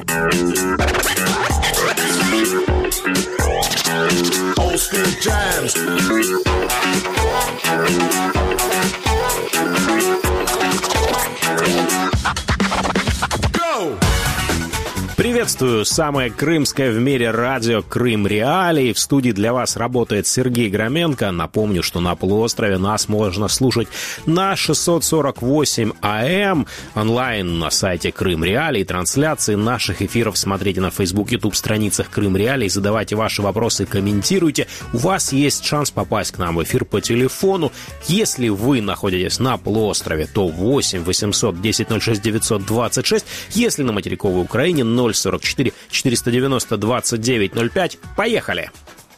Old school jams. Go! Приветствую! Самое крымское в мире радио «Крым Реалии». В студии для вас работает Сергей Громенко. Напомню, что на полуострове нас можно слушать на 648 АМ, онлайн на сайте «Крым Реалии». Трансляции наших эфиров смотрите на Facebook, YouTube страницах «Крым Реалии». Задавайте ваши вопросы, комментируйте. У вас есть шанс попасть к нам в эфир по телефону. Если вы находитесь на полуострове, то 8 800 10 06 926. Если на материковой Украине, 044 490 2905. Поехали!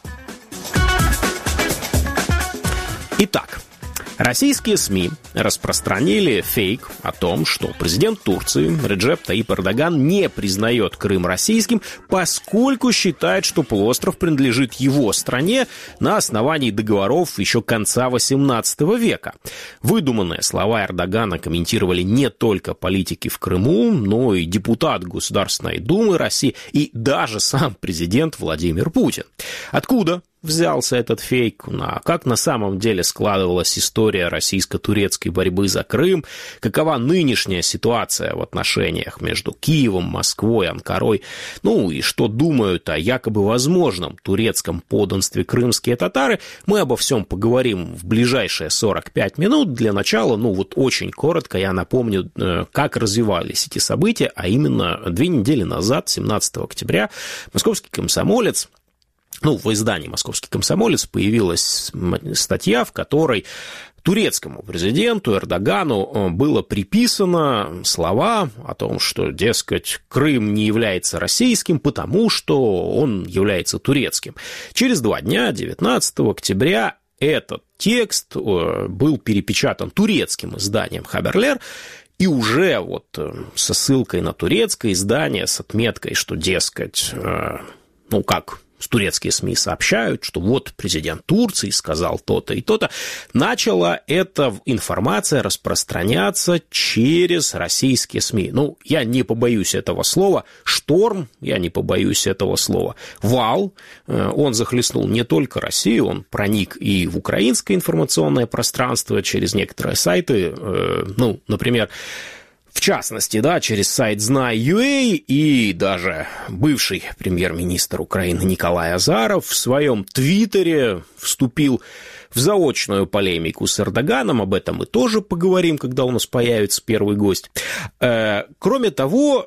Итак, российские СМИ распространили фейк о том, что президент Турции Реджеп Таyyip Эрдоган не признает Крым российским, поскольку считает, что полуостров принадлежит его стране на основании договоров еще конца XVIII века. Выдуманные слова Эрдогана комментировали не только политики в Крыму, но и депутат Государственной Думы России и даже сам президент Владимир Путин. Откуда взялся этот фейк, как на самом деле складывалась история российско-турецкой борьбы за Крым, какова нынешняя ситуация в отношениях между Киевом, Москвой, Анкарой, и что думают о якобы возможном турецком подданстве крымские татары, мы обо всем поговорим в ближайшие 45 минут. Для начала, очень коротко я напомню, как развивались эти события, а именно 2 недели назад, 17 октября, московский комсомолец, в издании «Московский комсомолец» появилась статья, в которой турецкому президенту Эрдогану было приписано слова о том, что, дескать, Крым не является российским, потому что он является турецким. Через 2 дня, 19 октября, этот текст был перепечатан турецким изданием «Хаберлер», и уже со ссылкой на турецкое издание, с отметкой, что, дескать, турецкие СМИ сообщают, что президент Турции сказал то-то и то-то, начала эта информация распространяться через российские СМИ. Я не побоюсь этого слова, шторм, я не побоюсь этого слова, вал, он захлестнул не только Россию, он проник и в украинское информационное пространство через некоторые сайты, например, в частности, через сайт Знай.ua, и даже бывший премьер-министр Украины Николай Азаров в своем твиттере вступил в заочную полемику с Эрдоганом. Об этом мы тоже поговорим, когда у нас появится первый гость. Кроме того,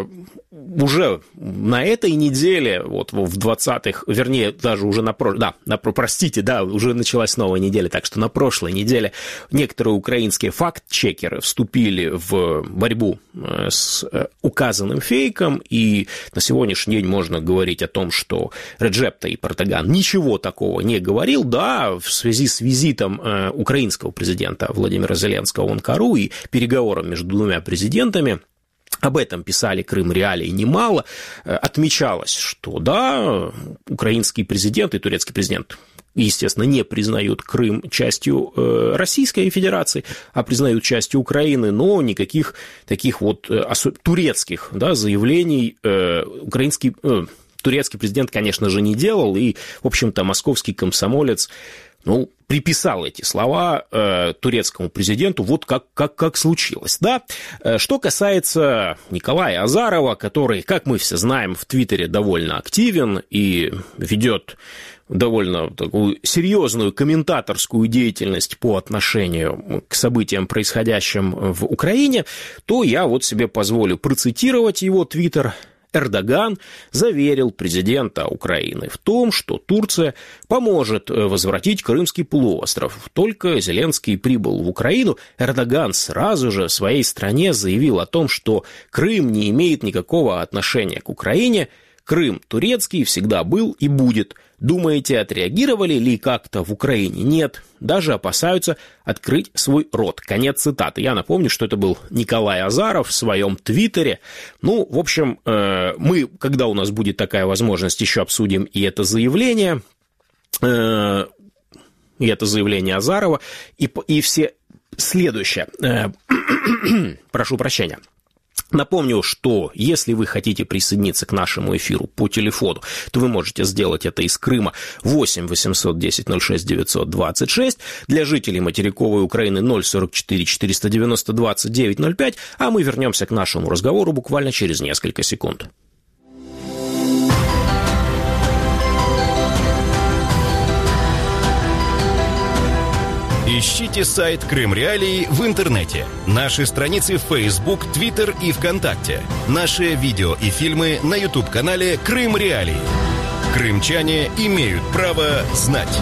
уже на этой неделе, в 20-х, вернее, даже уже уже началась новая неделя, так что на прошлой неделе некоторые украинские факт-чекеры вступили в борьбу с указанным фейком, и на сегодняшний день можно говорить о том, что Реджеп Таyyip Эрдоган ничего такого не говорил, в связи с визитом украинского президента Владимира Зеленского в Анкару и переговором между двумя президентами. Об этом писали «Крым Реалии» немало. Отмечалось, что украинский президент и турецкий президент, естественно, не признают Крым частью Российской Федерации, а признают частью Украины, но никаких таких турецких заявлений турецкий президент, конечно же, не делал, и, в общем-то, московский комсомолец приписал эти слова турецкому президенту, как случилось. Что касается Николая Азарова, который, как мы все знаем, в Твиттере довольно активен и ведет довольно такую серьезную комментаторскую деятельность по отношению к событиям, происходящим в Украине, то я себе позволю процитировать его Твиттер. Эрдоган заверил президента Украины в том, что Турция поможет возвратить Крымский полуостров. Только Зеленский прибыл в Украину, Эрдоган сразу же в своей стране заявил о том, что Крым не имеет никакого отношения к Украине, Крым турецкий всегда был и будет. Думаете, отреагировали ли как-то в Украине? Нет, даже опасаются открыть свой рот. Конец цитаты. Я напомню, что это был Николай Азаров в своем твиттере. В общем, мы, когда у нас будет такая возможность, еще обсудим и это заявление Азарова, и все следующее. Прошу прощения. Напомню, что если вы хотите присоединиться к нашему эфиру по телефону, то вы можете сделать это из Крыма 8 810 06 926, для жителей материковой Украины 044 490 29 05, а мы вернемся к нашему разговору буквально через несколько секунд. Ищите сайт Крым Реалии в интернете, наши страницы в Facebook, Twitter и ВКонтакте, наши видео и фильмы на YouTube-канале Крым Реалии. Крымчане имеют право знать.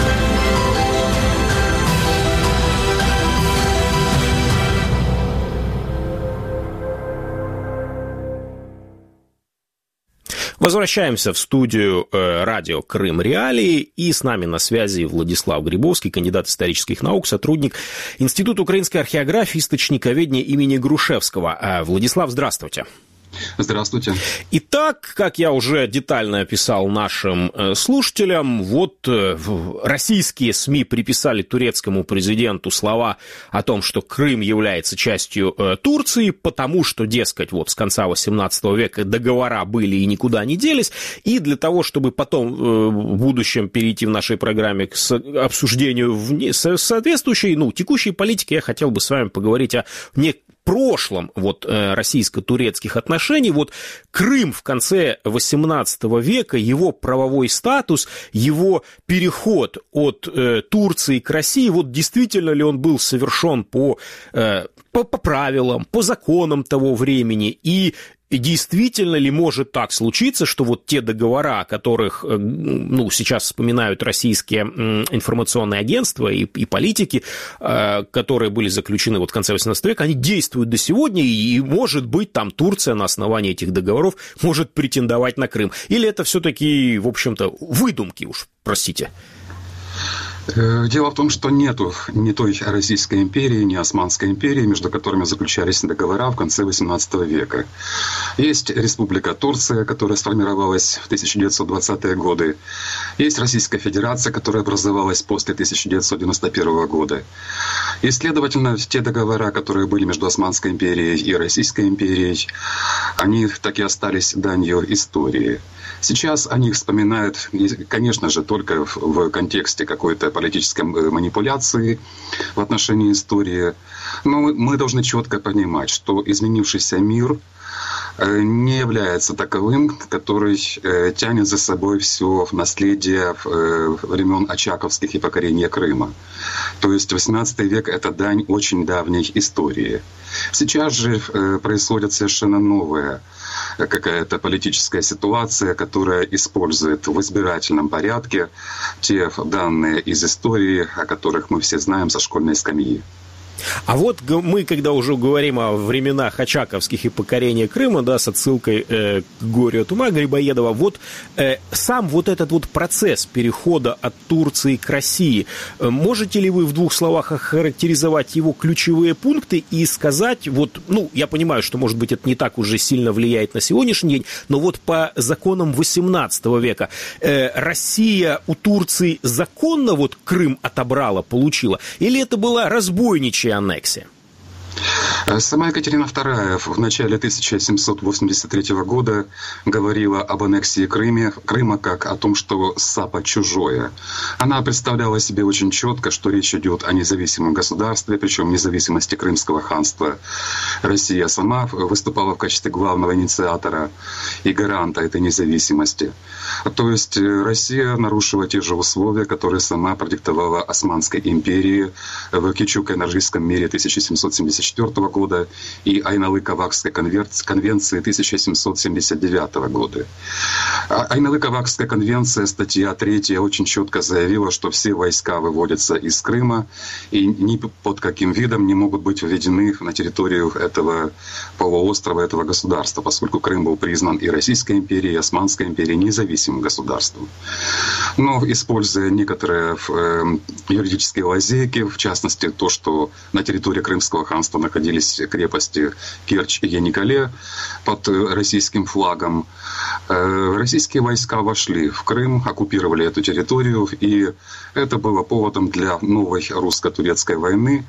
Возвращаемся в студию радио «Крым Реалии», и с нами на связи Владислав Грибовский, кандидат исторических наук, сотрудник Института украинской археографии и источниковедения имени Грушевского. Владислав, здравствуйте. Здравствуйте. Итак, как я уже детально описал нашим слушателям, вот российские СМИ приписали турецкому президенту слова о том, что Крым является частью Турции, потому что, дескать, вот с конца XVIII века договора были и никуда не делись, и для того, чтобы потом в будущем перейти в нашей программе к обсуждению соответствующей, текущей политики, я хотел бы с вами поговорить о прошлом российско-турецких отношений. Вот Крым в конце XVIII века, его правовой статус, его переход от Турции к России, вот действительно ли он был совершен по правилам, по законам того времени, и действительно ли может так случиться, что вот те договора, о которых сейчас вспоминают российские информационные агентства и политики, которые были заключены вот в конце XVIII века, они действуют до сегодня, и, может быть, там Турция на основании этих договоров может претендовать на Крым? Или это все-таки, в общем-то, выдумки уж, простите? Дело в том, что нету ни той Российской империи, ни Османской империи, между которыми заключались договора в конце XVIII века. Есть Республика Турция, которая сформировалась в 1920-е годы. Есть Российская Федерация, которая образовалась после 1991 года. И, следовательно, те договора, которые были между Османской империей и Российской империей, они так и остались данью истории. Сейчас о них вспоминают, конечно же, только в контексте какой-то политической манипуляции в отношении истории. Но мы должны четко понимать, что изменившийся мир не является таковым, который тянет за собой все наследие времен очаковских и покорения Крыма. То есть XVIII век — это дань очень давней истории. Сейчас же происходит совершенно новая какая-то политическая ситуация, которая использует в избирательном порядке те данные из истории, о которых мы все знаем со школьной скамьи. А вот мы, когда уже говорим о временах очаковских и покорения Крыма, да, с отсылкой к «Горю от ума» Грибоедова, вот сам вот этот вот процесс перехода от Турции к России, можете ли вы в двух словах охарактеризовать его ключевые пункты и сказать, вот, я понимаю, что, может быть, это не так уже сильно влияет на сегодняшний день, но вот по законам XVIII века Россия у Турции законно вот Крым отобрала, получила, или это была разбойничья аннексия? Сама Екатерина II в начале 1783 года говорила об аннексии Крыма как о том, что сапа чужое. Она представляла себе очень четко, что речь идет о независимом государстве, причем независимости Крымского ханства. Россия сама выступала в качестве главного инициатора и гаранта этой независимости. То есть Россия нарушила те же условия, которые сама продиктовала Османской империи в Кичук-Энерджийском мире 1774 года и Айналы-Кавакской конвенции 1779 года. Айналы-Кавакская конвенция, статья 3, очень четко заявила, что все войска выводятся из Крыма и ни под каким видом не могут быть введены на территорию этого полуострова, этого государства, поскольку Крым был признан и Российской империей, и Османской империей независимым государством. Но, используя некоторые юридические лазейки, в частности, то, что на территории Крымского ханства находились крепости Керчь и Яникале под российским флагом, Российские войска вошли в Крым, оккупировали эту территорию, и это было поводом для новой русско-турецкой войны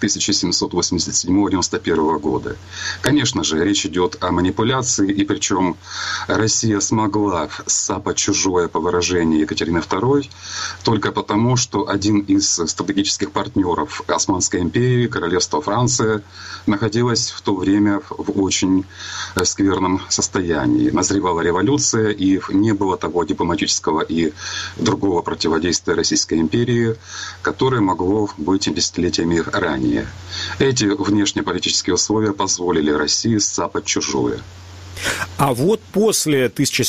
1787-91 года. Конечно же, речь идет о манипуляции, и причем Россия смогла сцапать чужое, по выражению Екатерины II, только потому, что один из стратегических партнеров Османской империи, королевство Франция, находилось в то время в очень скверном состоянии. Назревала революция, и не было того дипломатического и другого противодействия Российской империи, которое могло быть десятилетиями ранее. Эти внешнеполитические условия позволили России сцапать чужое. А вот после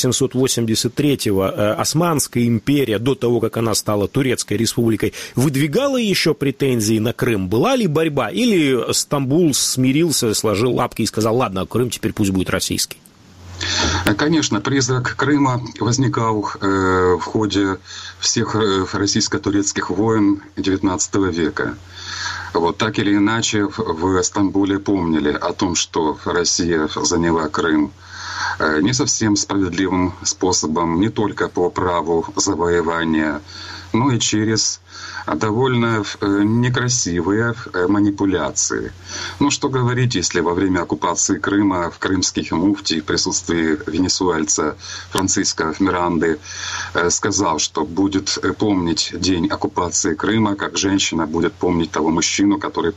1783-го Османская империя, до того, как она стала Турецкой республикой, выдвигала еще претензии на Крым? Была ли борьба? Или Стамбул смирился, сложил лапки и сказал: ладно, Крым теперь пусть будет российский? Конечно, призрак Крыма возникал в ходе всех российско-турецких войн XIX века. Вот так или иначе в Стамбуле помнили о том, что Россия заняла Крым не совсем справедливым способом, не только по праву завоевания, но и через довольно некрасивые манипуляции. Ну, что говорить, если во время оккупации Крыма в крымских муфти в присутствии венесуэльца Франциско Миранды сказал, что будет помнить день оккупации Крыма, как женщина будет помнить того мужчину, который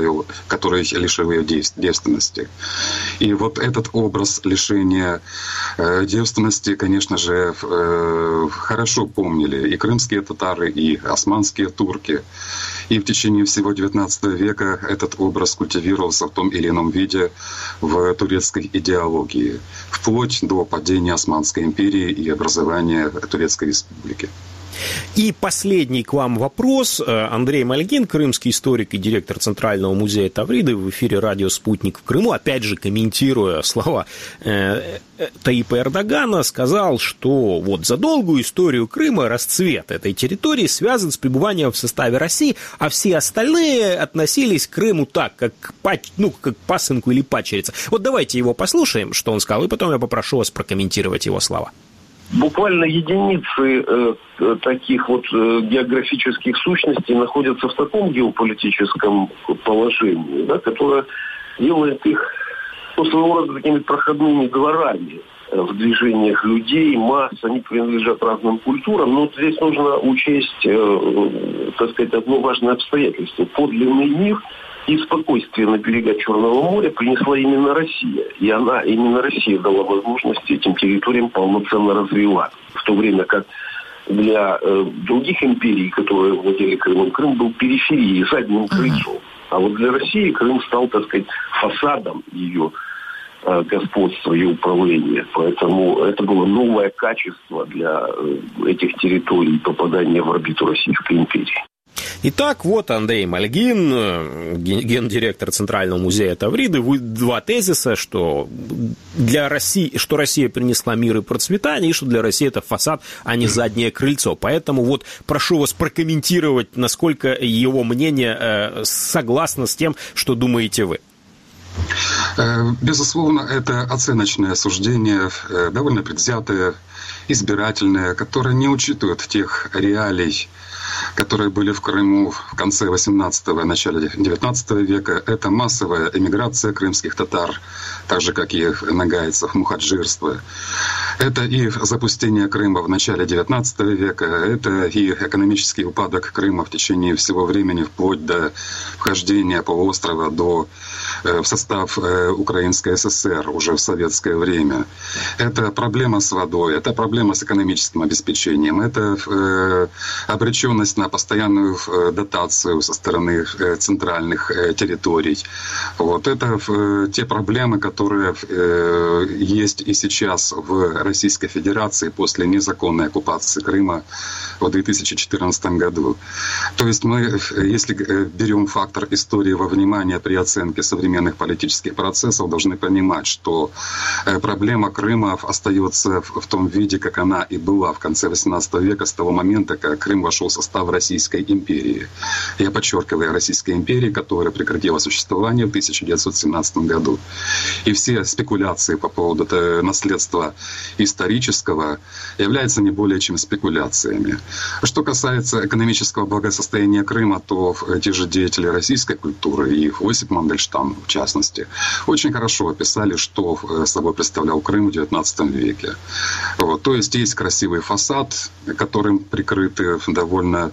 лишил ее девственности. И вот этот образ лишения девственности, конечно же, хорошо помнили и крымские татары, и османские турки. И в течение всего XIX века этот образ культивировался в том или ином виде в турецкой идеологии, вплоть до падения Османской империи и образования Турецкой республики. И последний к вам вопрос. Андрей Мальгин, крымский историк и директор Центрального музея Тавриды, в эфире радио «Спутник» в Крыму, опять же комментируя слова Таипа Эрдогана, сказал, что вот за долгую историю Крыма расцвет этой территории связан с пребыванием в составе России, а все остальные относились к Крыму так, как к пасынку или падчерице. Вот давайте его послушаем, что он сказал, и потом я попрошу вас прокомментировать его слова. Буквально единицы таких вот географических сущностей находятся в таком геополитическом положении, да, которое делает их своего рода такими проходными дворами в движениях людей, масс, они принадлежат разным культурам, но здесь нужно учесть, так сказать, одно важное обстоятельство. Подлинный мир и спокойствие на берегах Черного моря принесла именно Россия. И именно Россия дала возможность этим территориям полноценно развиваться. В то время как для других империй, которые владели Крымом, Крым был периферией, задним крыльцом. А вот для России Крым стал, так сказать, фасадом ее господства и управления. Поэтому это было новое качество для этих территорий попадания в орбиту Российской империи. Итак, вот Андрей Мальгин, гендиректор Центрального музея Тавриды, два тезиса, что Россия принесла мир и процветание, и что для России это фасад, а не заднее крыльцо. Поэтому вот прошу вас прокомментировать, насколько его мнение согласно с тем, что думаете вы. Безусловно, это оценочное суждение, довольно предвзятое, избирательное, которое не учитывает тех реалий, которые были в Крыму в конце XVIII – начале XIX века. Это массовая эмиграция крымских татар, так же, как и нагайцев, мухаджирство. Это и запустение Крыма в начале XIX века, это и экономический упадок Крыма в течение всего времени, вплоть до вхождения полуострова в состав Украинской ССР уже в советское время. Это проблема с водой, это проблема с экономическим обеспечением, это обреченность на постоянную дотацию со стороны центральных территорий. Вот это те проблемы, которые есть и сейчас в Российской Федерации после незаконной оккупации Крыма в 2014 году. То есть мы, если берем фактор истории во внимание при оценке современных современных политических процессов должны понимать, что проблема Крыма остается в том виде, как она и была в конце XVIII века, с того момента, как Крым вошел в состав Российской империи. Я подчеркиваю, Российской империи, которая прекратила существование в 1917 году. И все спекуляции по поводу наследства исторического являются не более чем спекуляциями. Что касается экономического благосостояния Крыма, то те же деятели российской культуры, и Осип Мандельштам в частности, очень хорошо описали, что собой представлял Крым в XIX веке. Вот. То есть есть красивый фасад, которым прикрыты довольно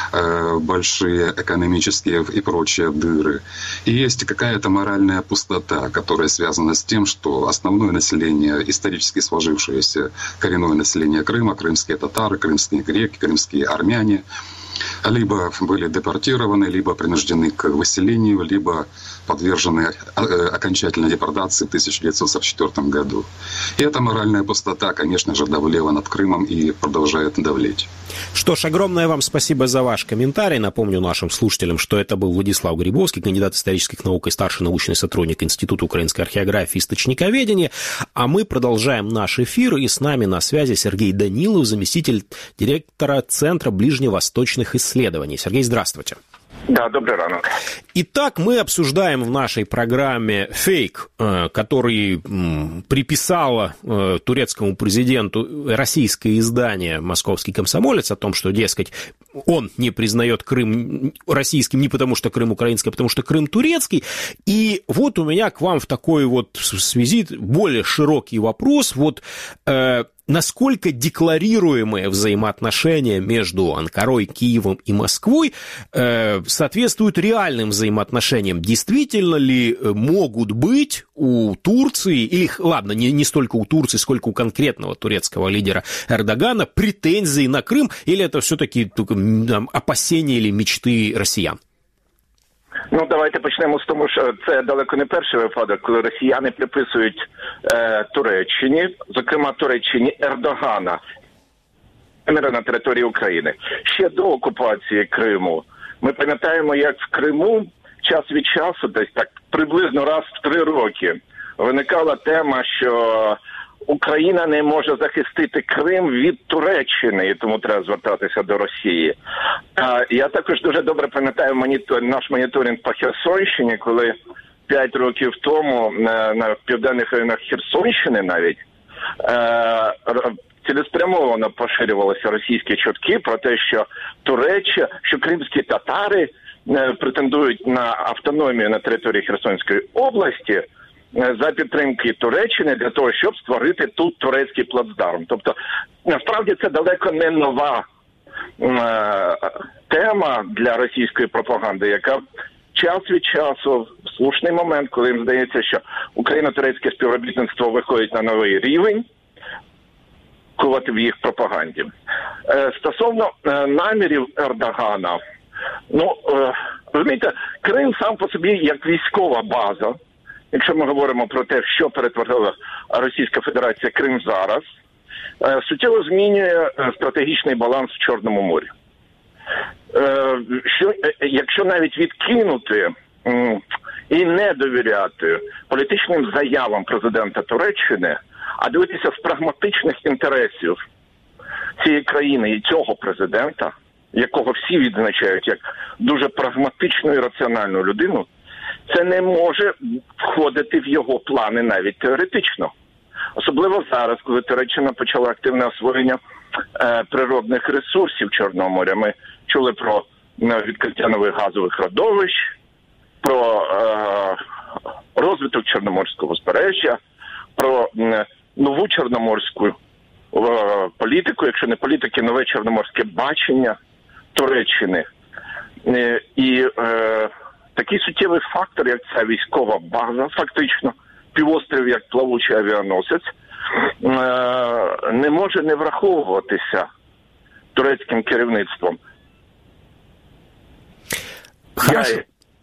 большие экономические и прочие дыры. И есть какая-то моральная пустота, которая связана с тем, что основное население, исторически сложившееся коренное население Крыма, крымские татары, крымские греки, крымские армяне, либо были депортированы, либо принуждены к выселению, либо подвержены окончательной депортации в 1944 году. И эта моральная пустота, конечно же, давлела над Крымом и продолжает давлеть. Что ж, огромное вам спасибо за ваш комментарий. Напомню нашим слушателям, что это был Владислав Грибовский, кандидат исторических наук и старший научный сотрудник Института украинской археографии и источниковедения. А мы продолжаем наш эфир, и с нами на связи Сергей Данилов, заместитель директора Центра ближневосточных исследований. Сергей, здравствуйте. Да, добрый ранок. Итак, мы обсуждаем в нашей программе фейк, который приписало турецкому президенту российское издание «Московский комсомолец» о том, что, дескать, он не признает Крым российским не потому, что Крым украинский, а потому, что Крым турецкий. И вот у меня к вам в такой вот связи более широкий вопрос. Вот насколько декларируемые взаимоотношения между Анкарой, Киевом и Москвой соответствуют реальным взаимоотношениям? Действительно ли могут быть у Турции, или, ладно, не столько у Турции, сколько у конкретного турецкого лидера Эрдогана, претензии на Крым, или это все-таки опасения или мечти росіян? Ну, давайте почнемо з того, що це далеко не перший випадок, коли росіяни приписують Туреччині, зокрема Туреччині Ердогана, на території України. Ще до окупації Криму. Ми пам'ятаємо, як в Криму час від часу, десь так приблизно раз в 3 роки, виникала тема, що Україна не може захистити Крим від Туреччини, і тому треба звертатися до Росії. Я також дуже добре пам'ятаю наш моніторинг по Херсонщині, коли 5 років тому на південних районах Херсонщини навіть цілеспрямовано поширювалися російські чутки про те, що що кримські татари претендують на автономію на території Херсонської області за підтримки Туреччини для того, щоб створити тут турецький плацдарм. Тобто, насправді, це далеко не нова тема для російської пропаганди, яка час від часу, в слушний момент, коли їм здається, що україно-турецьке співробітництво виходить на новий рівень, кувати в їх пропаганді. Стосовно намірів Ердогана, розумієте, Крим сам по собі як військова база, якщо ми говоримо про те, що перетворила Російська Федерація Крим зараз, суттєво змінює стратегічний баланс в Чорному морі. Якщо навіть відкинути і не довіряти політичним заявам президента Туреччини, а дивитися з прагматичних інтересів цієї країни і цього президента, якого всі відзначають як дуже прагматичну і раціональну людину, це не може входити в його плани навіть теоретично. Особливо зараз, коли Туреччина почала активне освоєння природних ресурсів Чорного моря. Ми чули про відкриття нових газових родовищ, про розвиток Чорноморського узбережжя, про нову чорноморську політику, якщо не політики, нове чорноморське бачення Туреччини. І такий суттєвий фактор, як ця військова база, фактично, півострів як плавучий авіаносець, не може не враховуватися турецьким керівництвом. Хорошо.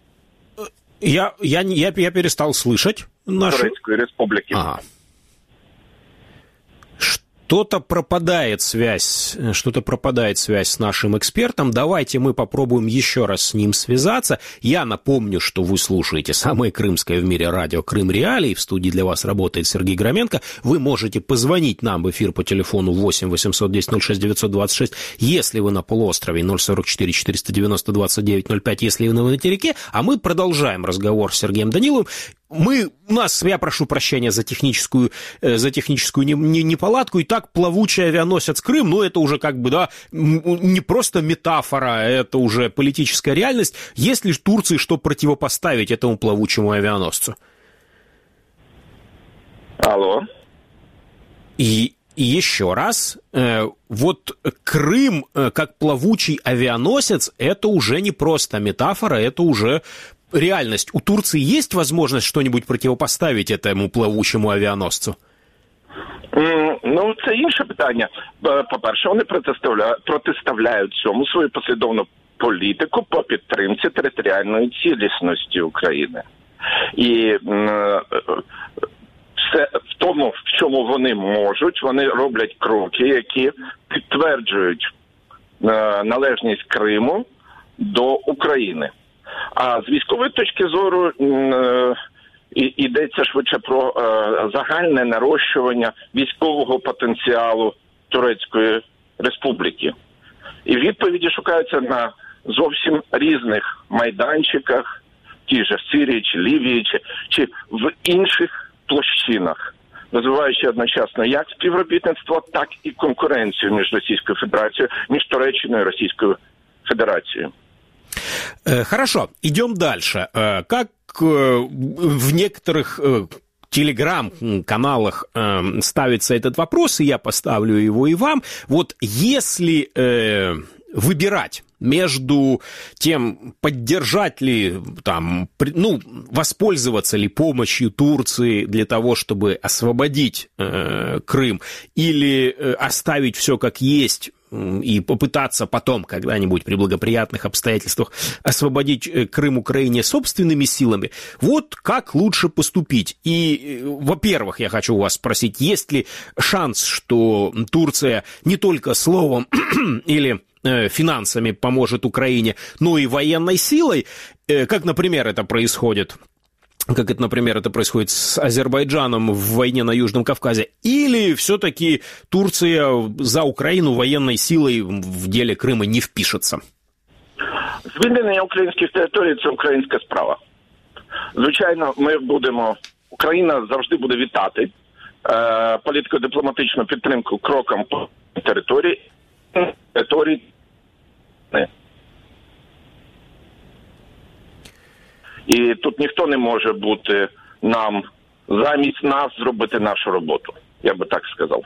Я перестал слышать нашу... Турецкой республики. Ага. Что-то пропадает связь с нашим экспертом. Давайте мы попробуем еще раз с ним связаться. Я напомню, что вы слушаете самое крымское в мире радио «Крым Реалии». В студии для вас работает Сергей Громенко. Вы можете позвонить нам в эфир по телефону 8 800 10 06 926, если вы на полуострове, 044 490 29 05, если вы на материке. А мы продолжаем разговор с Сергеем Даниловым. Я прошу прощения за техническую неполадку. И так плавучий авианосец Крым, ну, это уже не просто метафора, это уже политическая реальность. Есть ли в Турции что противопоставить этому плавучему авианосцу? Алло. И еще раз, вот Крым как плавучий авианосец, это уже не просто метафора, это уже реальность. У Турции есть возможность что-нибудь противопоставить этому плавучому авіаносцю? Ну, це інше питання. По-перше, вони протиставляють цьому свою послідовну політику по підтримці територіальної цілісності України. І все в тому, в чому вони можуть, вони роблять кроки, які підтверджують належність Криму до України. А з військової точки зору йдеться швидше про загальне нарощування військового потенціалу Турецької Республіки. І відповіді шукаються на зовсім різних майданчиках, ті ж в Сирії, чи Лівії, чи в інших площинах, розвиваючи одночасно як співробітництво, так і конкуренцію між Російською Федерацією, між Туреччиною і Російською Федерацією. Хорошо, идем дальше. Как в некоторых телеграм-каналах ставится этот вопрос, и я поставлю его и вам. Вот если выбирать между тем, поддержать ли, воспользоваться ли помощью Турции для того, чтобы освободить Крым, или оставить все как есть, и попытаться потом когда-нибудь при благоприятных обстоятельствах освободить Крым Украине собственными силами, вот как лучше поступить? И, во-первых, я хочу у вас спросить, есть ли шанс, что Турция не только словом или финансами поможет Украине, но и военной силой, как, например, это происходит с Азербайджаном в войне на Южном Кавказе, или все-таки Турция за Украину военной силой в деле Крыма не впишется? Звільнення українських територій – це українська справа. Звичайно, Україна завжди буде вітати політико-дипломатичну підтримку крокам по території. І тут ніхто не може бути замість нас зробити нашу роботу. Я бы так сказал.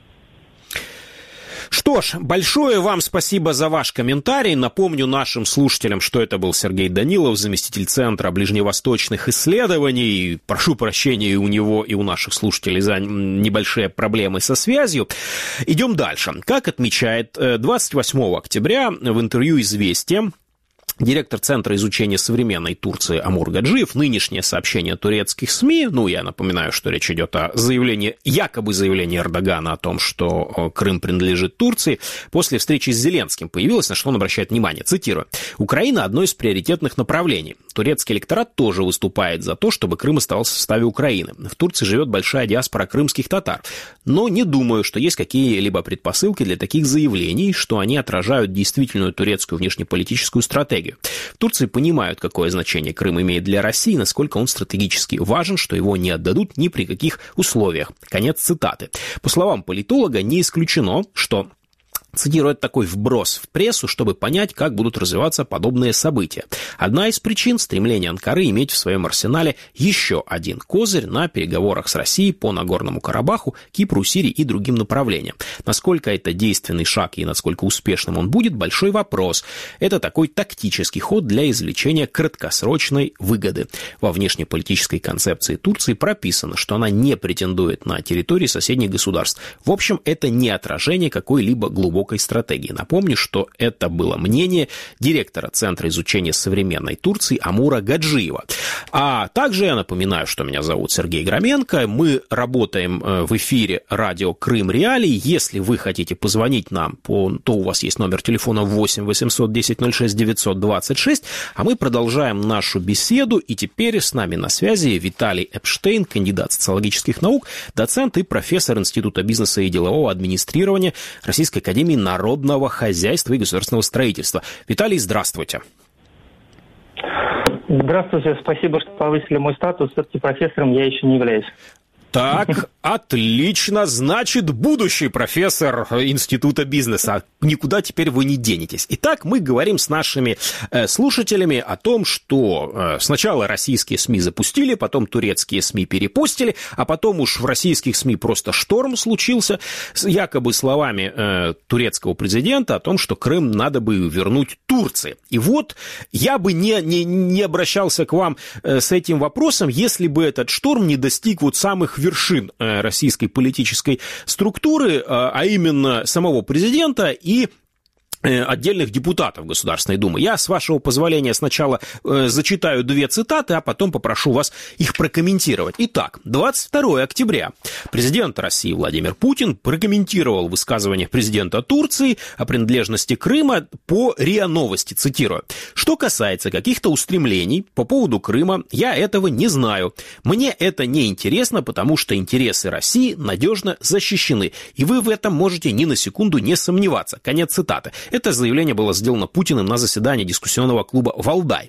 Что ж, большое вам спасибо за ваш комментарий. Напомню нашим слушателям, что это был Сергей Данилов, заместитель Центра ближневосточных исследований. Прошу прощения и у него, и у наших слушателей за небольшие проблемы со связью. Идем дальше. Как отмечает 28 октября в интервью «Известия» директор Центра изучения современной Турции Амур Гаджиев, нынешнее сообщение турецких СМИ, я напоминаю, что речь идет о якобы заявлении Эрдогана о том, что Крым принадлежит Турции, после встречи с Зеленским появилось, на что он обращает внимание, цитирую: «Украина – одно из приоритетных направлений. Турецкий электорат тоже выступает за то, чтобы Крым оставался в составе Украины. В Турции живет большая диаспора крымских татар. Но не думаю, что есть какие-либо предпосылки для таких заявлений, что они отражают действительную турецкую внешнеполитическую стратегию. В Турции понимают, какое значение Крым имеет для России, насколько он стратегически важен, что его не отдадут ни при каких условиях». Конец цитаты. По словам политолога, не исключено, что, цитирует такой вброс в прессу, чтобы понять, как будут развиваться подобные события. Одна из причин – стремление Анкары иметь в своем арсенале еще один козырь на переговорах с Россией по Нагорному Карабаху, Кипру, Сирии и другим направлениям. Насколько это действенный шаг и насколько успешным он будет – большой вопрос. Это такой тактический ход для извлечения краткосрочной выгоды. Во внешнеполитической концепции Турции прописано, что она не претендует на территории соседних государств. В общем, это не отражение какой-либо глубокой глубокой стратегии. Напомню, что это было мнение директора Центра изучения современной Турции Амура Гаджиева. А также я напоминаю, что меня зовут Сергей Громенко. Мы работаем в эфире радио «Крым Реалии». Если вы хотите позвонить нам, то у вас есть номер телефона 8 800 10 06 926, а мы продолжаем нашу беседу. И теперь с нами на связи Виталий Эпштейн, кандидат социологических наук, доцент и профессор Института бизнеса и делового администрирования Российской академии народного хозяйства и государственного строительства. Виталий, здравствуйте. Здравствуйте, спасибо, что повысили мой статус. Все-таки профессором я еще не являюсь. Так, отлично, значит, будущий профессор Института бизнеса. Никуда теперь вы не денетесь. Итак, мы говорим с нашими слушателями о том, что сначала российские СМИ запустили, потом турецкие СМИ перепостили, а потом уж в российских СМИ просто шторм случился с якобы словами турецкого президента о том, что Крым надо бы вернуть Турции. И вот я бы не обращался к вам с этим вопросом, если бы этот шторм не достиг вот самых вершин российской политической структуры, а именно самого президента и отдельных депутатов Государственной Думы. Я, с вашего позволения, сначала зачитаю две цитаты, а потом попрошу вас их прокомментировать. Итак, 22 октября президент России Владимир Путин прокомментировал высказывание президента Турции о принадлежности Крыма по РИА Новости, цитирую. «Что касается каких-то устремлений по поводу Крыма, я этого не знаю. Мне это не интересно, потому что интересы России надежно защищены, и вы в этом можете ни на секунду не сомневаться». Конец цитаты. Это заявление было сделано Путиным на заседании дискуссионного клуба «Валдай».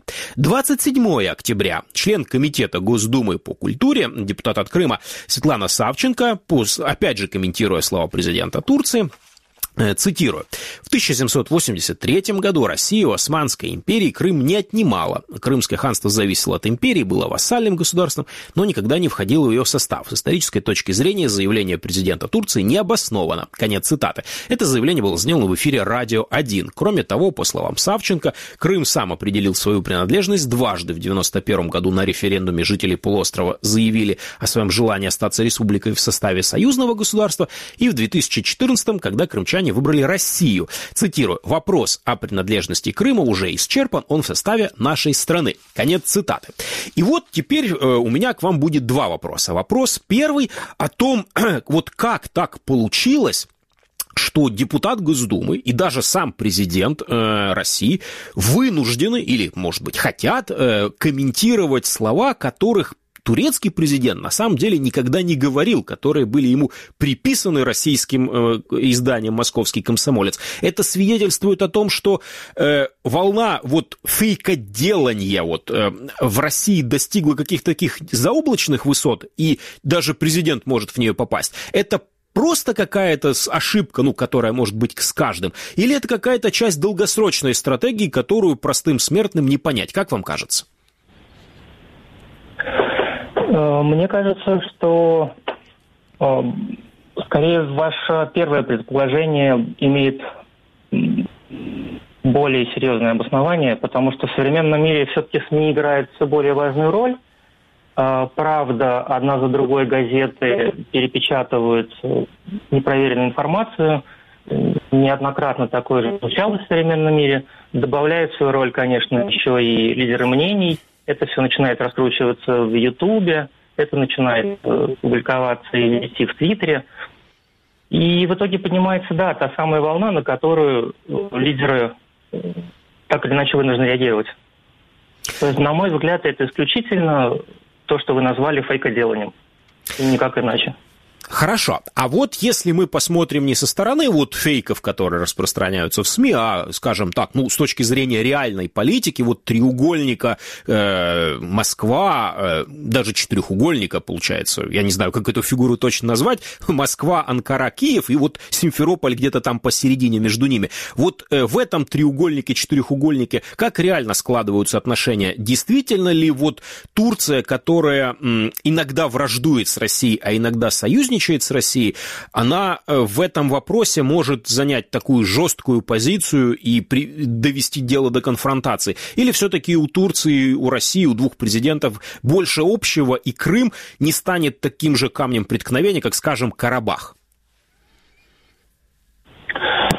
27 октября член Комитета Госдумы по культуре, депутат от Крыма Светлана Савченко, опять же комментируя слова президента Турции, цитирую. В 1783 году Россия у Османской империи Крым не отнимала. Крымское ханство зависело от империи, было вассальным государством, но никогда не входило в ее состав. С исторической точки зрения заявление президента Турции не обосновано. Конец цитаты. Это заявление было сделано в эфире «Радио 1». Кроме того, по словам Савченко, Крым сам определил свою принадлежность дважды. В 1991 году на референдуме жители полуострова заявили о своем желании остаться республикой в составе союзного государства, и в 2014, когда крымчане выбрали Россию. Цитирую. «Вопрос о принадлежности Крыма уже исчерпан, он в составе нашей страны». Конец цитаты. И вот теперь у меня к вам будет два вопроса. Вопрос первый о том, вот как так получилось, что депутат Госдумы и даже сам президент России вынуждены или, может быть, хотят комментировать слова, которых турецкий президент на самом деле никогда не говорил, которые были ему приписаны российским изданием «Московский комсомолец». Это свидетельствует о том, что волна вот фейкоделания вот, в России достигла каких-то таких заоблачных высот, и даже президент может в нее попасть. Это просто какая-то ошибка, которая может быть с каждым, или это какая-то часть долгосрочной стратегии, которую простым смертным не понять? Как вам кажется? Мне кажется, что скорее ваше первое предположение имеет более серьезное обоснование, потому что в современном мире все-таки СМИ играют все более важную роль. Правда, одна за другой газеты перепечатывают непроверенную информацию. Неоднократно такое же случалось в современном мире. Добавляют свою роль, конечно, еще и лидеры мнений. Это все начинает раскручиваться в Ютубе, это начинает публиковаться и вести в Твиттере. И в итоге поднимается, та самая волна, на которую лидеры так или иначе вынуждены реагировать. То есть, на мой взгляд, это исключительно то, что вы назвали фейкоделанием. И никак иначе. Хорошо. А вот если мы посмотрим не со стороны вот фейков, которые распространяются в СМИ, а, скажем так, с точки зрения реальной политики, вот треугольника Москва, даже четырехугольника, получается, я не знаю, как эту фигуру точно назвать, Москва, Анкара, Киев, и вот Симферополь где-то там посередине между ними. Вот в этом треугольнике, четырехугольнике, как реально складываются отношения? Действительно ли вот Турция, которая иногда враждует с Россией, а иногда союзничает с Россией, она в этом вопросе может занять такую жесткую позицию и довести дело до конфронтации? Или все-таки у Турции, у России, у двух президентов больше общего, и Крым не станет таким же камнем преткновения, как, скажем, Карабах?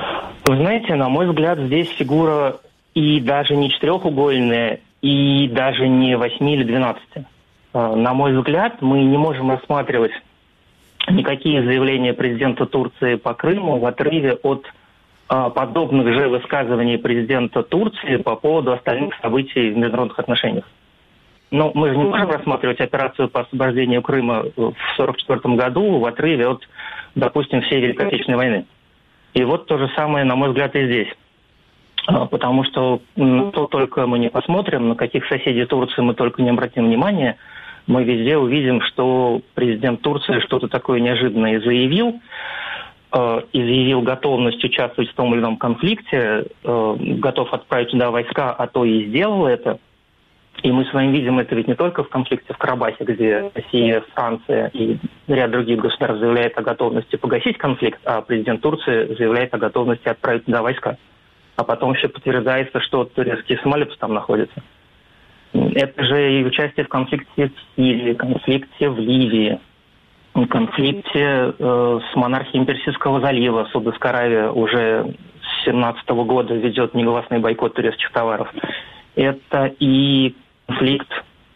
Вы знаете, на мой взгляд, здесь фигура и даже не четырехугольная, и даже не 8 или 12. На мой взгляд, мы не можем рассматривать никакие заявления президента Турции по Крыму в отрыве от подобных же высказываний президента Турции по поводу остальных событий в международных отношениях. Но мы же не можем рассматривать операцию по освобождению Крыма в 1944 году в отрыве от, допустим, всей Великой Отечественной войны. И вот то же самое, на мой взгляд, и здесь. Потому что то только мы не посмотрим, на каких соседей Турции мы только не обратим внимания, мы везде увидим, что президент Турции что-то такое неожиданное заявил готовность участвовать в том или ином конфликте, готов отправить туда войска, а то и сделал это. И мы с вами видим это ведь не только в конфликте в Карабахе, где Россия, Франция и ряд других государств заявляют о готовности погасить конфликт, а президент Турции заявляет о готовности отправить туда войска. А потом еще подтверждается, что турецкие самолеты там находятся. Это же и участие в конфликте в Сирии, конфликте в Ливии, конфликте с монархией Персидского залива. Судовская Аравия уже с 2017 года ведет негласный бойкот турецких товаров. Это и конфликт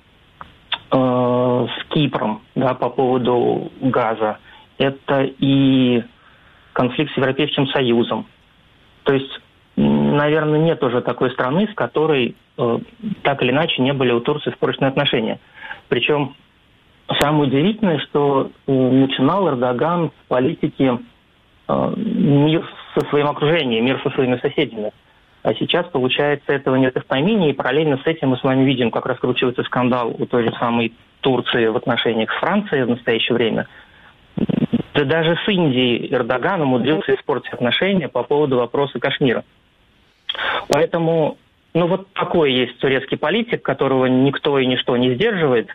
с Кипром, да, по поводу газа. Это и конфликт с Европейским Союзом. То есть, наверное, нет уже такой страны, с которой так или иначе не были у Турции испорченные отношения. Причем самое удивительное, что начинал Эрдоган в политике мир со своим окружением, мир со своими соседями. А сейчас, получается, этого нет и в помине, и параллельно с этим мы с вами видим, как раскручивается скандал у той же самой Турции в отношениях с Францией в настоящее время. Да даже с Индией Эрдоган умудрился испортить отношения по поводу вопроса Кашмира. Поэтому, вот такой есть турецкий политик, которого никто и ничто не сдерживает.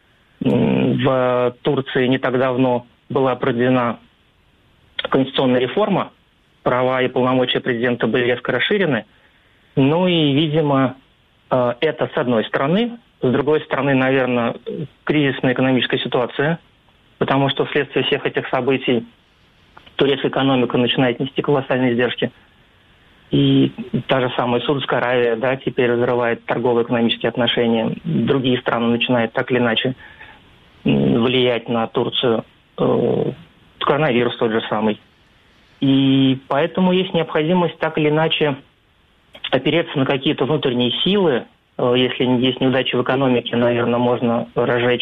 В Турции не так давно была проведена конституционная реформа, права и полномочия президента были резко расширены. И, видимо, это с одной стороны. С другой стороны, наверное, кризисная экономическая ситуация, потому что вследствие всех этих событий турецкая экономика начинает нести колоссальные издержки. И та же самая Саудовская Аравия, да, теперь разрывает торгово-экономические отношения. Другие страны начинают так или иначе влиять на Турцию. Коронавирус тот же самый. И поэтому есть необходимость так или иначе опереться на какие-то внутренние силы. Если есть неудачи в экономике, наверное, можно разжечь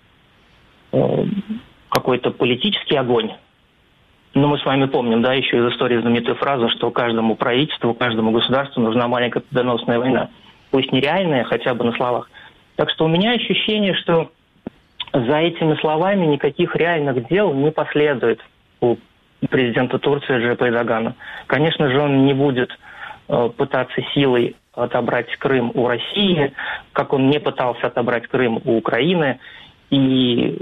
какой-то политический огонь. Но мы с вами помним, да, еще из истории знаменитую фразу, что каждому правительству, каждому государству нужна маленькая победоносная война. Пусть нереальная, хотя бы на словах. Так что у меня ощущение, что за этими словами никаких реальных дел не последует у президента Турции Реджепа Эрдогана. Конечно же, он не будет пытаться силой отобрать Крым у России, как он не пытался отобрать Крым у Украины. И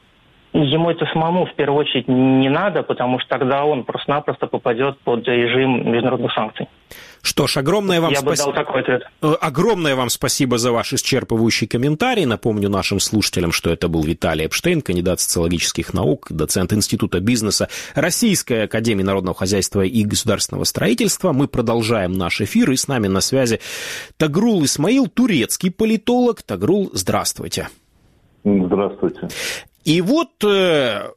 ему это самому в первую очередь не надо, потому что тогда он просто-напросто попадет под режим международных санкций. Что ж, огромное вам спасибо. Я бы дал такой ответ. Огромное вам спасибо за ваш исчерпывающий комментарий. Напомню нашим слушателям, что это был Виталий Эпштейн, кандидат социологических наук, доцент Института бизнеса Российской академии народного хозяйства и государственного строительства. Мы продолжаем наш эфир, и с нами на связи Тагрул Исмаил, турецкий политолог. Тагрул, здравствуйте. Здравствуйте. И вот, в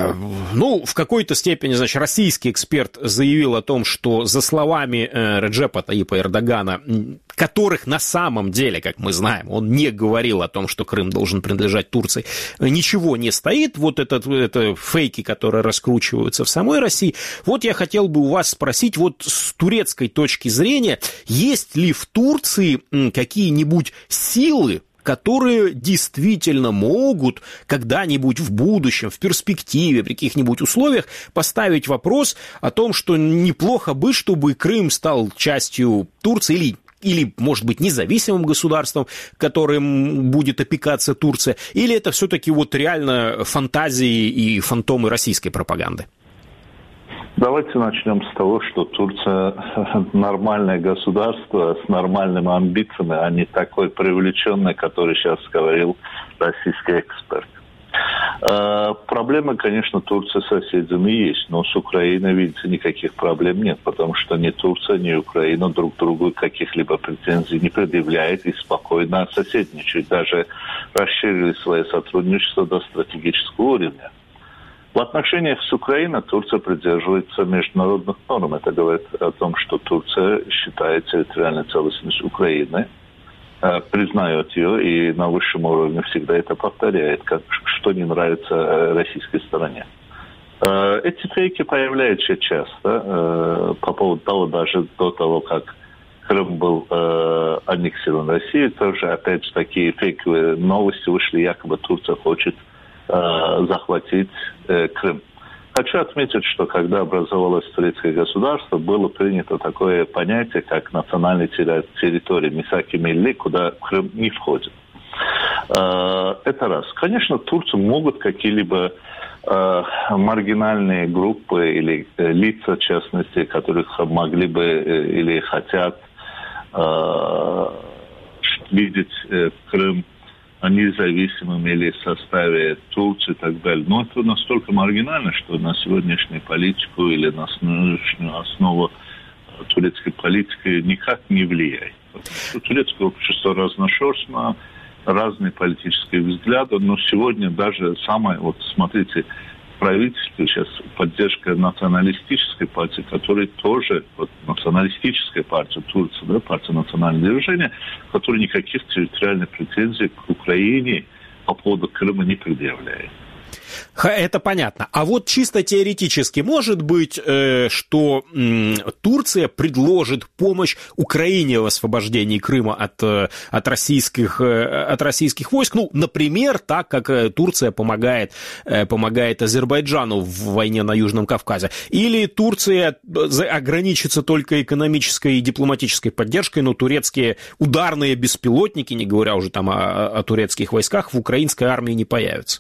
какой-то степени, значит, российский эксперт заявил о том, что за словами Реджепа Таyyипа Эрдогана, которых на самом деле, как мы знаем, он не говорил о том, что Крым должен принадлежать Турции, ничего не стоит, вот это фейки, которые раскручиваются в самой России. Вот я хотел бы у вас спросить, вот с турецкой точки зрения, есть ли в Турции какие-нибудь силы, которые действительно могут когда-нибудь в будущем, в перспективе, при каких-нибудь условиях поставить вопрос о том, что неплохо бы, чтобы Крым стал частью Турции или, может быть, независимым государством, которым будет опекаться Турция, или это все-таки вот реально фантазии и фантомы российской пропаганды? Давайте начнем с того, что Турция нормальное государство с нормальными амбициями, а не такой привлеченный, который сейчас говорил российский эксперт. Проблемы, конечно, Турция с соседями есть, но с Украиной, видите, никаких проблем нет, потому что ни Турция, ни Украина друг другу каких-либо претензий не предъявляют и спокойно соседничают, даже расширили свое сотрудничество до стратегического уровня. В отношениях с Украиной Турция придерживается международных норм. Это говорит о том, что Турция считает территориальную целостность Украины, признает ее и на высшем уровне всегда это повторяет, что не нравится российской стороне. Эти фейки появляются часто по поводу того, даже до того, как Крым был аннексирован Россией, тоже, опять же, такие фейковые новости вышли, якобы Турция хочет захватить Крым. Хочу отметить, что когда образовалось турецкое государство, было принято такое понятие, как национальная территория Мисаки-Милли, куда Крым не входит. Это раз. Конечно, Турцию могут какие-либо маргинальные группы или лица, в частности, которых могли бы или хотят видеть Крым независимым или в составе Турции и так далее. Но это настолько маргинально, что на сегодняшнюю политику или на нынешнюю основу турецкой политики никак не влияет. Потому что турецкое общество разношерстно, разные политические взгляды, но сегодня даже самое, вот смотрите, правительство сейчас поддержка националистической партии, которая тоже, вот, националистическая партия Турции, да, партия национального движения, которая никаких территориальных претензий к Украине по поводу Крыма не предъявляет. Это понятно. А вот чисто теоретически может быть, что Турция предложит помощь Украине в освобождении Крыма от российских войск, ну, например, так как Турция помогает Азербайджану в войне на Южном Кавказе. Или Турция ограничится только экономической и дипломатической поддержкой, но турецкие ударные беспилотники, не говоря уже там о турецких войсках, в украинской армии не появятся.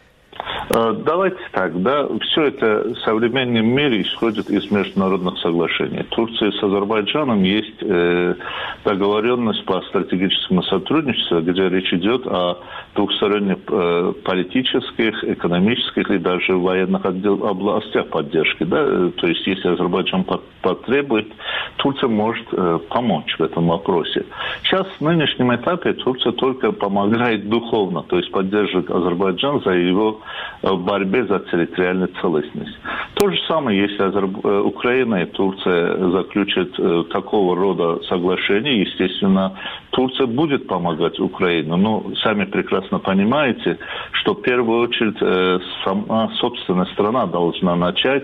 Давайте так, да, все это в современном мире исходит из международных соглашений. Турция с Азербайджаном есть договоренность по стратегическому сотрудничеству, где речь идет о двухсторонних политических, экономических и даже военных областях поддержки. Да? То есть, если Азербайджан потребует, Турция может помочь в этом вопросе. Сейчас, в нынешнем этапе, Турция только помогает духовно, то есть поддерживает Азербайджан за его борьбе за территориальную целостность. То же самое, если Украина и Турция заключат такого рода соглашения, естественно, Турция будет помогать Украине. Но сами прекрасно понимаете, что в первую очередь сама собственная страна должна начать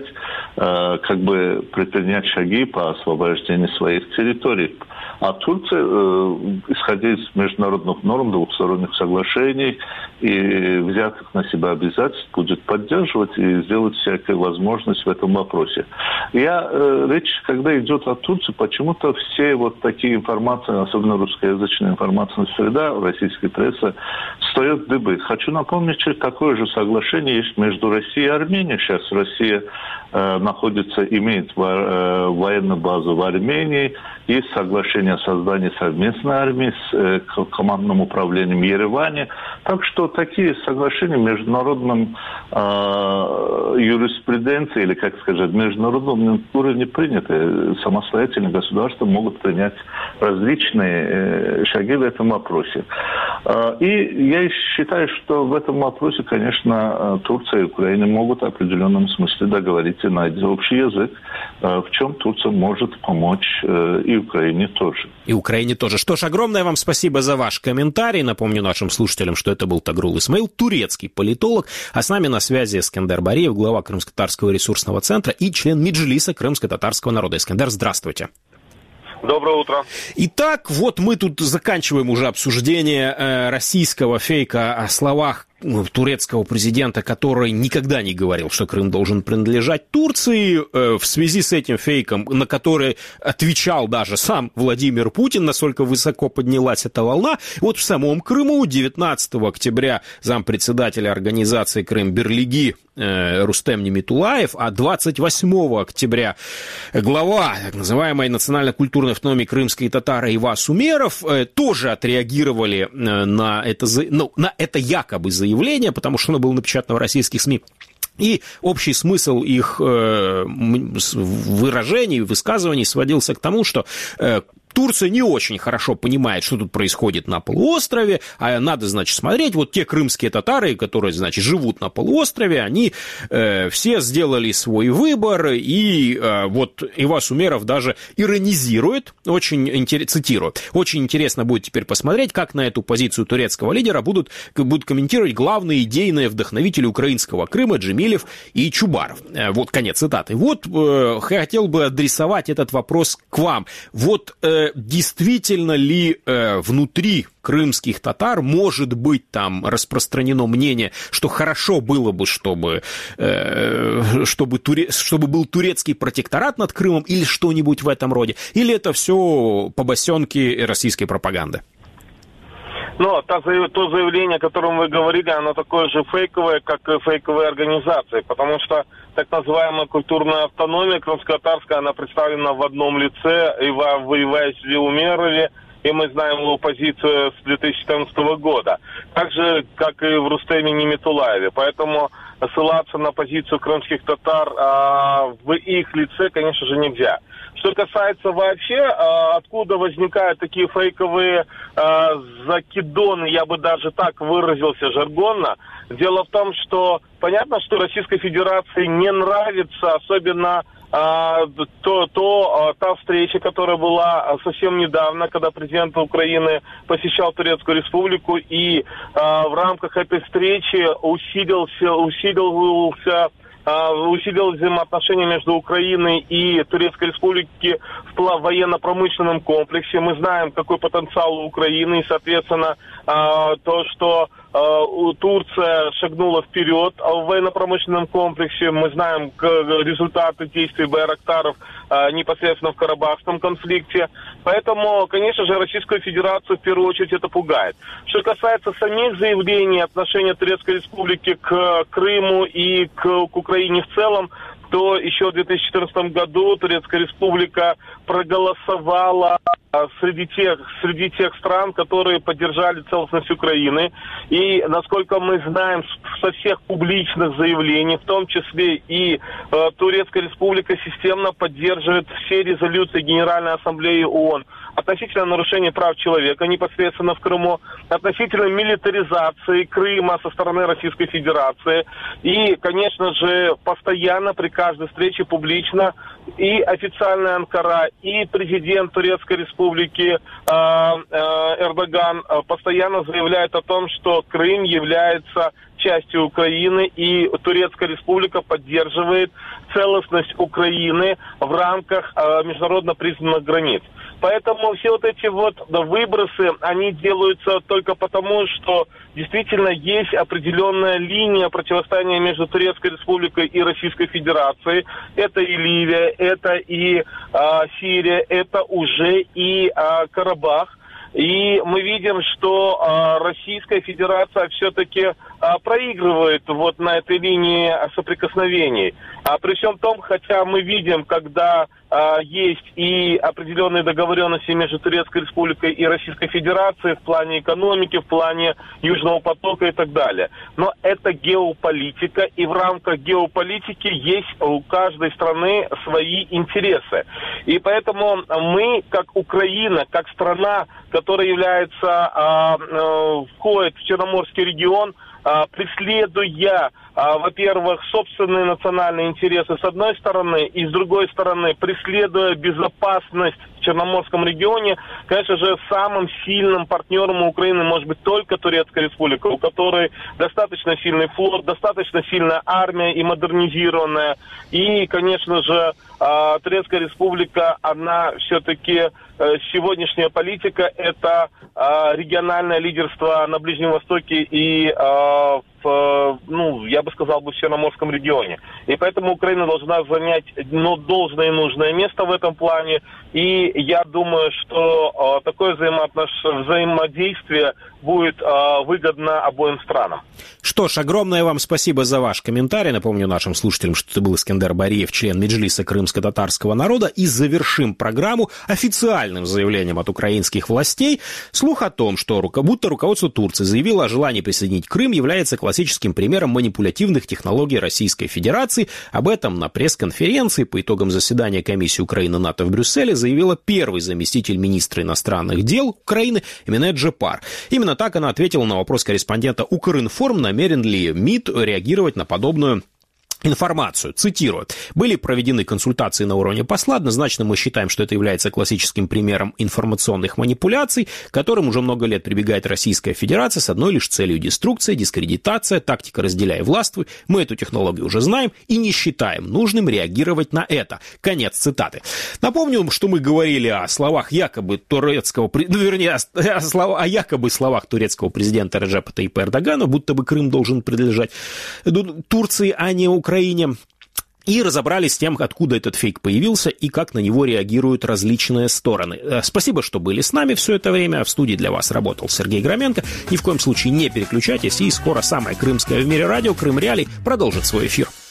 предпринять шаги по освобождению своих территорий. А Турция, исходя из международных норм, двухсторонних соглашений и взятых на себя обязательств, будет поддерживать и сделать всякую возможность в этом вопросе. Речь, когда идет о Турции, почему-то все вот такие информации, особенно русскоязычная информационная среда, российская пресса, встает дыбы. Хочу напомнить, что такое же соглашение есть между Россией и Арменией. Сейчас Россия имеет военную базу в Армении, есть соглашение о создании совместной армии с командным управлением в Ереване. Так что такие соглашения в международном юриспруденции, или, как сказать, международном уровне приняты. Самостоятельные государства могут принять различные шаги в этом вопросе. И я считаю, что в этом вопросе, конечно, Турция и Украина могут в определенном смысле договориться и найти общий язык, в чем Турция может помочь и Украине тоже. И Украине тоже. Что ж, огромное вам спасибо за ваш комментарий. Напомню нашим слушателям, что это был Тагрул Исмаил, турецкий политолог, а с нами на связи Искандер Бариев, глава Крымско-Татарского ресурсного центра и член Меджлиса крымско-татарского народа. Искандер, здравствуйте. Доброе утро. Итак, вот мы тут заканчиваем уже обсуждение российского фейка о словах турецкого президента, который никогда не говорил, что Крым должен принадлежать Турции. В связи с этим фейком, на который отвечал даже сам Владимир Путин, насколько высоко поднялась эта волна, вот в самом Крыму 19 октября зампредседателя организации Крым-Берлиги Рустем Немитулаев, а 28 октября глава так называемой национально-культурной автономии крымской татары Ивас Умеров тоже отреагировали на это якобы заявление заявление, потому что оно было напечатано в российских СМИ. И общий смысл их выражений, высказываний сводился к тому, что Турция не очень хорошо понимает, что тут происходит на полуострове, а надо, значит, смотреть, вот те крымские татары, которые, значит, живут на полуострове, они все сделали свой выбор, и вот Эйваз Умеров даже иронизирует, цитирую, очень интересно будет теперь посмотреть, как на эту позицию турецкого лидера будут комментировать главные идейные вдохновители украинского Крыма Джемилев и Чубаров. Вот конец цитаты. Вот хотел бы адресовать этот вопрос к вам. Вот действительно ли внутри крымских татар может быть там распространено мнение, что хорошо было бы, чтобы был турецкий протекторат над Крымом или что-нибудь в этом роде? Или это все побосенки российской пропаганды? Но то заявление, о котором вы говорили, оно такое же фейковое, как и фейковые организации, потому что так называемая культурная автономия крымско-татарская, она представлена в одном лице, и в Эйвазе Умерове, и мы знаем его позицию с 2014 года, так же, как и в Рустеме Нимитулаеве. Поэтому ссылаться на позицию крымских татар в их лице, конечно же, нельзя. Что касается вообще, откуда возникают такие фейковые закидоны, я бы даже так выразился жаргонно, дело в том, что понятно, что Российской Федерации не нравится, особенно та встреча, которая была совсем недавно, когда президент Украины посещал Турецкую Республику, и в рамках этой встречи усилилось взаимоотношения между Украиной и Турецкой Республикой в военно-промышленном комплексе. Мы знаем, какой потенциал у Украины, и, соответственно, то, что Турция шагнула вперед в военно-промышленном комплексе. Мы знаем результаты действий байрактаров непосредственно в Карабахском конфликте. Поэтому, конечно же, Российскую Федерацию в первую очередь это пугает. Что касается самих заявлений, отношения Турецкой Республики к Крыму и к Украине в целом, то еще в 2014 году Турецкая Республика проголосовала среди тех стран, которые поддержали целостность Украины. И, насколько мы знаем, со всех публичных заявлений, в том числе и Турецкая Республика системно поддерживает все резолюции Генеральной Ассамблеи ООН относительно нарушения прав человека непосредственно в Крыму, относительно милитаризации Крыма со стороны Российской Федерации. И, конечно же, постоянно при каждой встрече публично и официальная Анкара, и президент Турецкой Республики Эрдоган постоянно заявляют о том, что Крым является частью Украины, и Турецкая Республика поддерживает целостность Украины в рамках международно признанных границ. Поэтому все вот эти вот выбросы, они делаются только потому, что действительно есть определенная линия противостояния между Турецкой Республикой и Российской Федерацией. Это и Ливия, это и Сирия, это уже и Карабах. И мы видим, что Российская Федерация все-таки проигрывает вот на этой линии соприкосновений. При всем том, хотя мы видим, когда есть и определенные договоренности между Турецкой Республикой и Российской Федерацией в плане экономики, в плане Южного потока и так далее. Но это геополитика, и в рамках геополитики есть у каждой страны свои интересы. И поэтому мы, как Украина, как страна, которая входит в Черноморский регион, преследуя, во-первых, собственные национальные интересы с одной стороны, и с другой стороны, преследуя безопасность в Черноморском регионе, конечно же, самым сильным партнером у Украины может быть только Турецкая Республика, у которой достаточно сильный флот, достаточно сильная армия и модернизированная. И, конечно же, Турецкая Республика, она все-таки, сегодняшняя политика, это региональное лидерство на Ближнем Востоке и я бы сказал, в Черноморском регионе. И поэтому Украина должна занять должное и нужное место в этом плане. И я думаю, что такое взаимодействие будет выгодно обоим странам. Что ж, огромное вам спасибо за ваш комментарий. Напомню нашим слушателям, что это был Искендер Бариев, член Меджлиса крымско-татарского народа. И завершим программу официальным заявлением от украинских властей. Слух о том, что будто руководство Турции заявило о желании присоединить Крым, является классическим примером манипулятивных технологий Российской Федерации. Об этом на пресс-конференции по итогам заседания комиссии Украины-НАТО в Брюсселе заявила первый заместитель министра иностранных дел Украины Эмине Джепар. Именно так она ответила на вопрос корреспондента Укринформ, намерен ли МИД реагировать на подобную информацию. Цитирую. «Были проведены консультации на уровне посла. Однозначно мы считаем, что это является классическим примером информационных манипуляций, к которым уже много лет прибегает Российская Федерация с одной лишь целью: деструкция, дискредитация, тактика «разделяй и властвуй». Мы эту технологию уже знаем и не считаем нужным реагировать на это». Конец цитаты. Напомню, что мы говорили о словах якобы турецкого, о якобы словах турецкого президента Реджепа Тайипа Эрдогана, будто бы Крым должен принадлежать Турции, а не Украине. И разобрались с тем, откуда этот фейк появился и как на него реагируют различные стороны. Спасибо, что были с нами все это время. В студии для вас работал Сергей Громенко. Ни в коем случае не переключайтесь, и скоро самое крымское в мире радио «Крым Реалии» продолжит свой эфир.